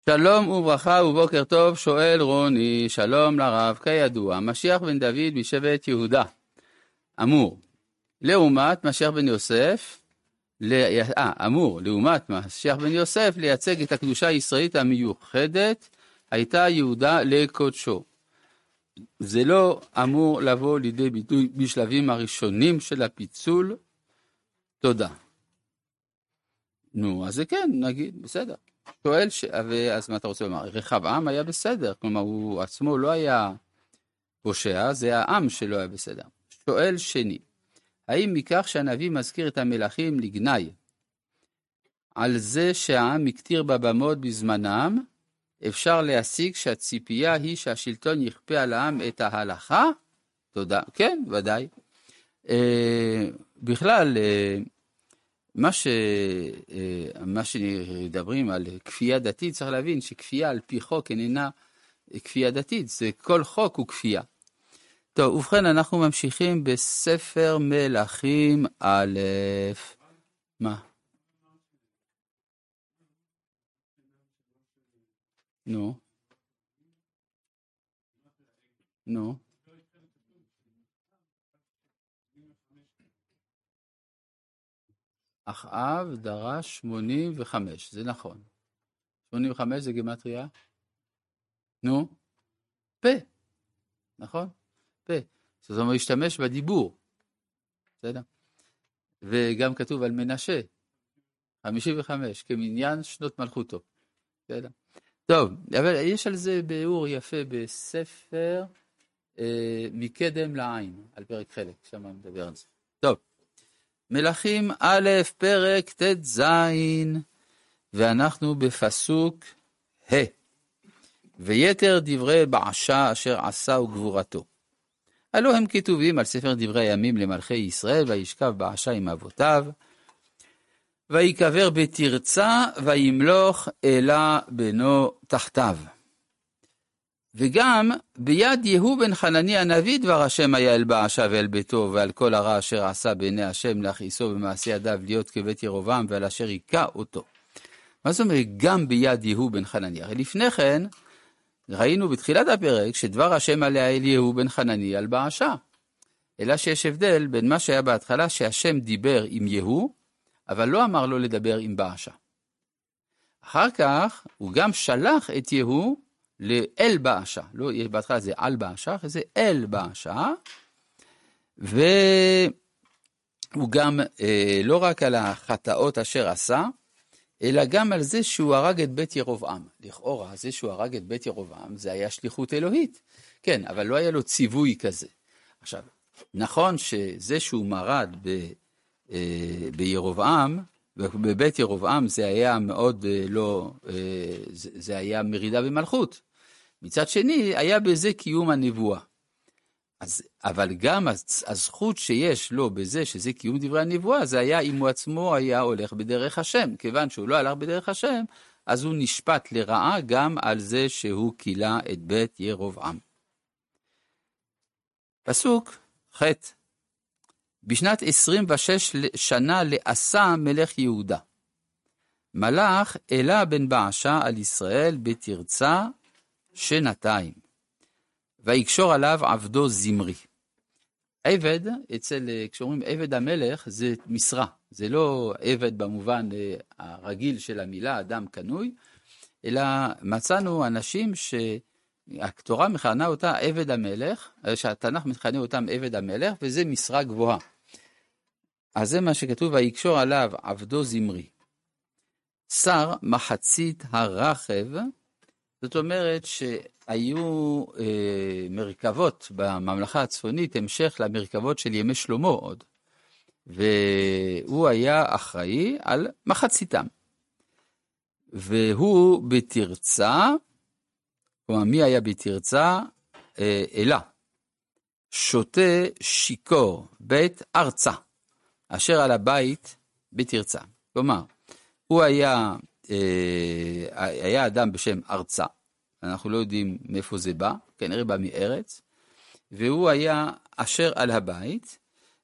שלום וברכה ובוקר טוב, שואל רוני, שלום לרב, כידוע, משיח בן דוד משבט יהודה, אמור, לעומת משיח בן יוסף, לעומת משיח בן יוסף, לייצג את הקדושה הישראלית המיוחדת, הייתה יהודה לקודשו. זה לא אמור לבוא לידי ביטוי בשלבים הראשונים של הפיצול, תודה. נו, אז זה כן, נגיד, בסדר. שואל, אז מה אתה רוצה לומר? רחבעם היה בסדר, כלומר הוא עצמו לא היה פושע, זה העם שלא היה בסדר. שואל שני, האם מכך שהנביא מזכיר את המלכים לגנאי, על זה שהעם מקטיר בבמות בזמנם, אפשר להסיק שהציפייה היא שהשלטון יכפה על העם את ההלכה? תודה, כן, ודאי. בכלל, מה שמדברים על כפייה דתית, צריך להבין שכפייה על פי חוק איננה כפייה דתית, זה כל חוק הוא כפייה. טוב, ובכן אנחנו ממשיכים בספר מלכים א', מה? נו. אחאב דרש 85, זה נכון. 85 זה גימטריה? נו, פה, נכון? פה. זאת אומרת, להשתמש בדיבור. בסדר? וגם כתוב על מנשה, 55, כמניין שנות מלכותו. בסדר? טוב, אבל יש על זה ביאור יפה בספר מקדם לעין, על פרק חלק, שם מדבר על זה. טוב. מלכים א' פרק ט"ז, ואנחנו בפסוק ה', ויתר דברי בעשה אשר עשה וגבורתו. הלא הם כתובים על ספר דברי הימים למלכי ישראל, וישכב בעשה עם אבותיו, ויקבר בתרצה, וימלוך אלה בנו תחתיו. וגם ביד יהוא בן חנני הנביא דבר השם היה אל בעשה ואל ביתו ועל כל הרע אשר עשה בעיני השם להכעיסו במעשה ידיו להיות כבית ירבעם ועל אשר היכה אותו. מה זאת אומרת גם ביד יהוא בן חנני? הרי לפני כן ראינו בתחילת הפרק שדבר השם עליה אל יהוא בן חנני על בעשה. אלא שיש הבדל בין מה שהיה בהתחלה שהשם דיבר עם יהוא אבל לא אמר לו לדבר עם בעשה. אחר כך הוא גם שלח את יהוא לאל בעשה, לא, בהתחלה זה על בעשה, זה אל בעשה, והוא גם לא רק על החטאות אשר עשה, אלא גם על זה שהוא הרג את בית ירבעם. לכאורה, זה שהוא הרג את בית ירבעם, זה היה שליחות אלוהית. כן, אבל לא היה לו ציווי כזה. עכשיו, נכון שזה שהוא מרד בירבעם, בבית ירבעם זה היה מאוד לא, זה היה מרידה במלכות. מצד שני, היה בזה קיום הנבואה. אבל גם הזכות שיש לו בזה, שזה קיום דברי הנבואה, זה היה אם הוא עצמו היה הולך בדרך השם. כיוון שהוא לא הלך בדרך השם, אז הוא נשפט לרעה גם על זה שהוא קילה את בית ירבעם. פסוק ח' בשנת 26 שנה לעשה מלך יהודה. מלך אלה בן בעשה על ישראל בתרצה שנתיים, ויקשור עליו עבדו זמרי. עבד, כשאומרים עבד המלך, זה משרה. זה לא עבד במובן הרגיל של המילה, אדם קנוי, אלא מצאנו אנשים שהתורה מכנה אותה עבד המלך, שהתנ"ך מכנה אותם עבד המלך, וזה משרה גבוהה. אז זה מה שכתוב, ויקשור עליו עבדו זמרי. שר מחצית הרחב, זאת אומרת שהיו מרכבות בממלכה הצפונית, המשך למרכבות של ימי שלמה עוד, והוא היה אחראי על מחציתם. והוא בתרצה, כלומר מי היה בתרצה? אלה, שותה שיקור, בית ארצה, אשר על הבית בתרצה. כלומר, הוא היה אדם בשם ארצה, אנחנו לא יודעים מאיפה זה בא, כנראה בא מארץ, והוא היה אשר על הבית,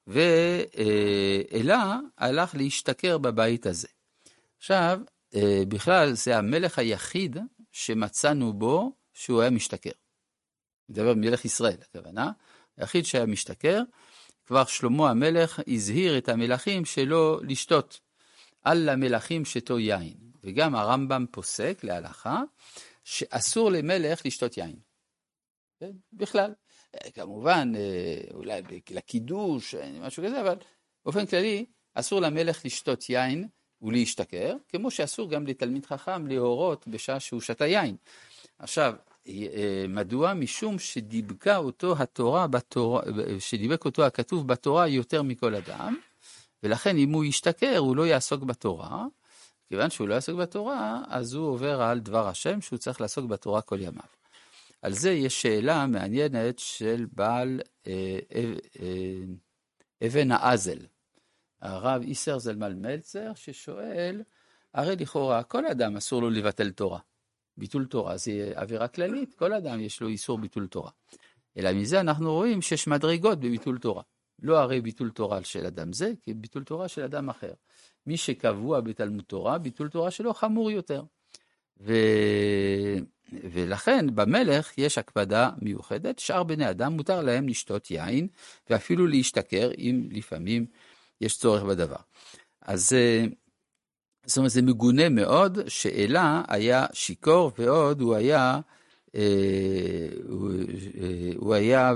ואלה הלך להשתכר בבית הזה. עכשיו, בכלל זה המלך היחיד שמצאנו בו שהוא היה משתכר. מדבר מלך ישראל, הכוונה. היחיד שהיה משתכר, כבר שלמה המלך הזהיר את המלכים שלא לשתות על המלכים שתו יין. וגם הרמב"ם פוסק להלכה שאסור למלך לשתות יין. בכלל. כמובן, אולי לקידוש, משהו כזה, אבל באופן כללי, אסור למלך לשתות יין ולהשתכר, כמו שאסור גם לתלמיד חכם להורות בשעה שהוא שתה יין. עכשיו, מדוע? משום שדיבקה אותו התורה, שדיבק אותו הכתוב בתורה יותר מכל אדם, ולכן אם הוא ישתכר, הוא לא יעסוק בתורה, כיוון שהוא לא יעסוק בתורה, אז הוא עובר על דבר השם, שהוא צריך לעסוק בתורה כל ימיו. על זה יש שאלה מעניינת של בעל אבן האזל, הרב איסר זלמן מלצר, ששואל, הרי לכאורה כל אדם אסור לו לבטל תורה. ביטול תורה זה עבירה כללית, כל אדם יש לו איסור ביטול תורה. אלא מזה אנחנו רואים שיש מדרגות בביטול תורה. לא הרי ביטול תורה של אדם זה, כי ביטול תורה של אדם אחר. מי שקבוע בתלמוד תורה, ביטול תורה שלו חמור יותר. ולכן במלך יש הקפדה מיוחדת, שאר בני אדם מותר להם לשתות יין, ואפילו להשתכר אם לפעמים יש צורך בדבר. אז זאת אומרת, זה מגונה מאוד, שאלה היה שיקור, ועוד הוא היה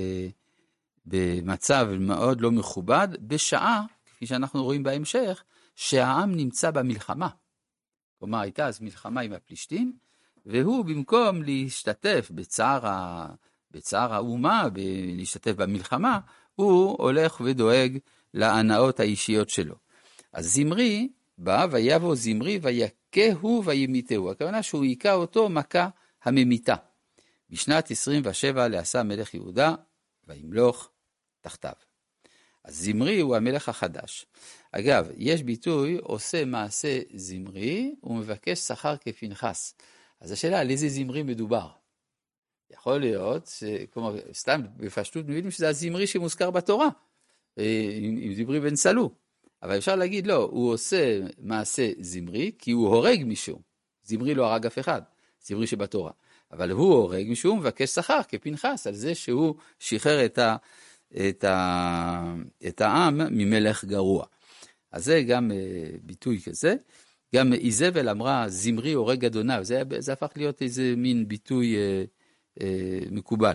במצב מאוד לא מכובד, בשעה, כפי שאנחנו רואים בהמשך, שהעם נמצא במלחמה. כלומר, הייתה אז מלחמה עם הפלישתים, והוא במקום להשתתף בצער האומה, להשתתף במלחמה, הוא הולך ודואג להנאות האישיות שלו. אז זמרי בא ויבוא זמרי ויקהו וימיתהו. הכוונה שהוא יקה אותו מכה הממיתה. בשנת 27 לעשה מלך יהודה וימלוך תחתיו. אז זמרי הוא המלך החדש. אגב, יש ביטוי עושה מעשה זמרי ומבקש שכר כפנחס. אז השאלה על איזה זמרי מדובר? יכול להיות, כלומר, סתם בפשטות מבינים שזה הזמרי שמוזכר בתורה, עם זמרי בן סלו. אבל אפשר להגיד, לא, הוא עושה מעשה זמרי, כי הוא הורג מישהו. זמרי לא הרג אף אחד, זמרי שבתורה. אבל הוא הורג מישהו, מבקש שכר כפנחס, על זה שהוא שחרר את העם ממלך גרוע. אז זה גם ביטוי כזה. גם איזבל אמרה, זמרי הורג אדוניו. זה הפך להיות איזה מין ביטוי מקובל.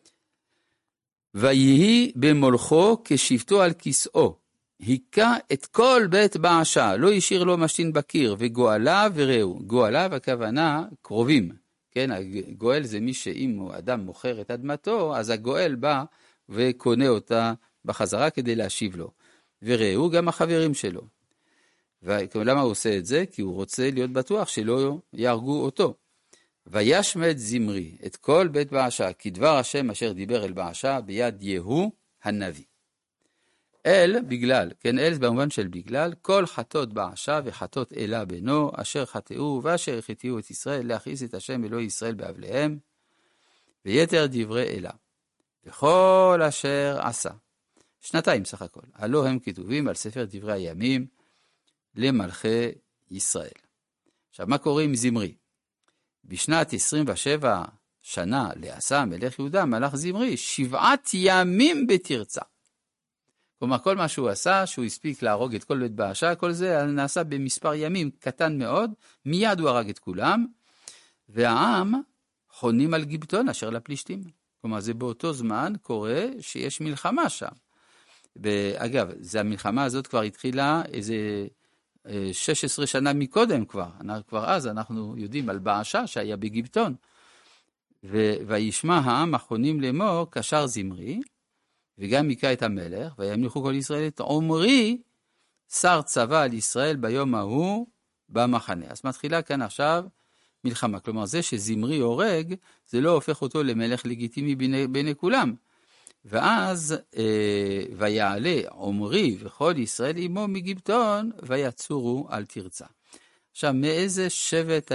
ויהי במולכו כשבתו על כיסאו. היכה את כל בית בעשה, לא השאיר לו משתין בקיר, וגואליו ורעהו. גואליו הכוונה קרובים. כן, הגואל זה מי שאם אדם מוכר את אדמתו, אז הגואל בא וקונה אותה בחזרה כדי להשיב לו. ורעהו גם החברים שלו. ולמה הוא עושה את זה? כי הוא רוצה להיות בטוח שלא יהרגו אותו. וישמד זמרי את כל בית בעשה, כדבר השם אשר דיבר אל בעשה ביד יהוא הנביא. אל בגלל, כן, אל במובן של בגלל, כל חטות בעשה וחטות אלה בנו, אשר חטאו ואשר החטיאו את ישראל, להכעיס את השם אלוהי ישראל באבליהם, ויתר דברי אלה, וכל אשר עשה. 2 סך הכל, הלא הם כתובים על ספר דברי הימים למלכי ישראל. עכשיו, מה קורה עם זמרי? בשנת 27 שנה לעשה מלך יהודה, מלך זמרי, 7 ימים בתרצה. כלומר, כל מה שהוא עשה, שהוא הספיק להרוג את כל בית בעשה, כל זה נעשה במספר ימים קטן מאוד, מיד הוא הרג את כולם, והעם חונים על גיבטון אשר לפלישתים. כלומר, זה באותו זמן קורה שיש מלחמה שם. אגב, המלחמה הזאת כבר התחילה איזה 16 שנה מקודם כבר. כבר אז אנחנו יודעים על בעשה שהיה בגיבטון. וישמע העם החונים לאמור קשר זמרי, וגם היכה את המלך, וימליכו כל ישראל את עומרי, שר צבא על ישראל ביום ההוא במחנה. אז מתחילה כאן עכשיו מלחמה. כלומר, זה שזמרי הורג, זה לא הופך אותו למלך לגיטימי בין כולם. ואז ויעלה עומרי וכל ישראל עמו מגיבטון, ויצורו על תרצה. עכשיו, מאיזה שבט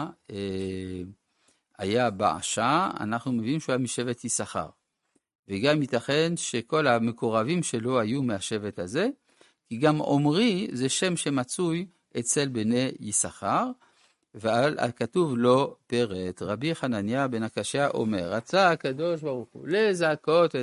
היה בעשה? אנחנו מבינים שהוא היה משבט יששכר. וגם ייתכן שכל המקורבים שלו היו מהשבט הזה, כי גם עומרי זה שם שמצוי אצל בני יששכר, ועל הכתוב לא פירט. רבי חנניה בן הקשיא אומר, רצה הקדוש ברוך הוא לזכות